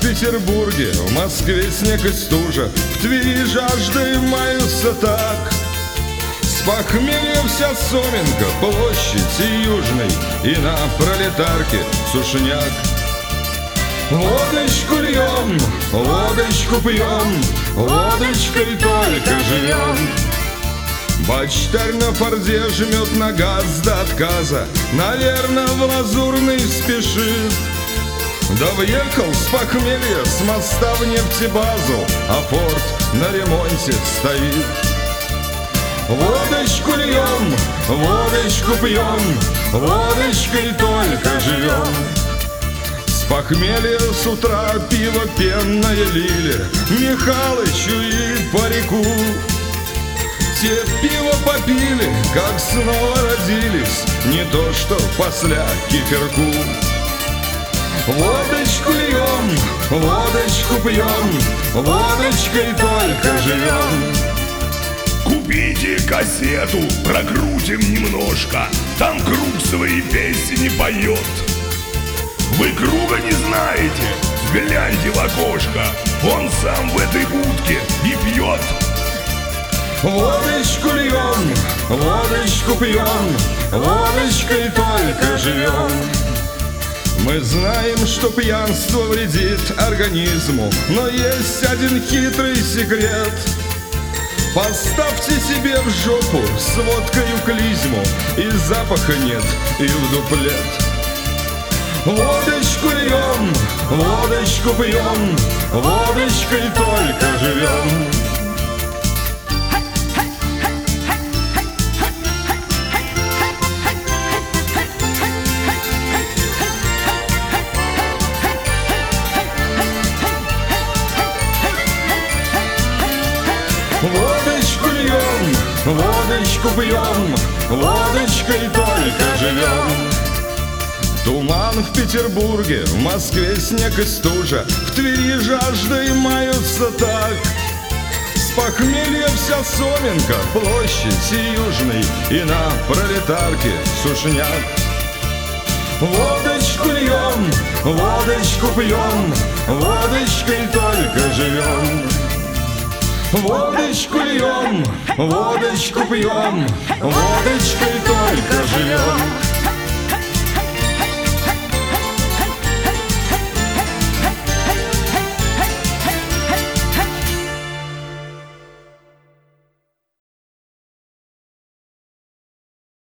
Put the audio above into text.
Петербурге, в Москве снег и стужа, в Твери жаждой маются так. С похмелья вся Соменка, площадь и Южный, и на Пролетарке сушняк. Водочку льем, водочку пьем, водочкой только живем. Бочтарь на форде жмет на газ до отказа, наверно, в Лазурный спешит. Да въехал с похмелья с моста в нефтебазу, а форт на ремонте стоит. Водочку льем, водочку пьем, водочкой только живем. С похмелья с утра пиво пенное лили Михалычу и парику. Те пиво попили, как снова родились, не то что после киферку. Водочку льем, водочку пьем, водочкой только живем. Купите кассету, прокрутим немножко, там Круг свои песни поет. Вы Круга не знаете? Гляньте в окошко, он сам в этой будке и пьет. Водочку льем, водочку пьем, водочкой только живем. Мы знаем, что пьянство вредит организму, но есть один хитрый секрет. Поставьте себе в жопу с водкою клизму, и запаха нет, и в дуплет. Водочку льем, водочку пьем, водочкой только живем. Водочку льем, водочку пьем, водочкой только живем. Туман в Петербурге, в Москве снег и стужа, в Твери жаждой маются так. С похмелья вся Соменка, площадь и Южный, и на Пролетарке сушняк. Водочку льем, водочку пьем, водочкой только живем. Водочку льем, водочку пьем, водочкой только живем.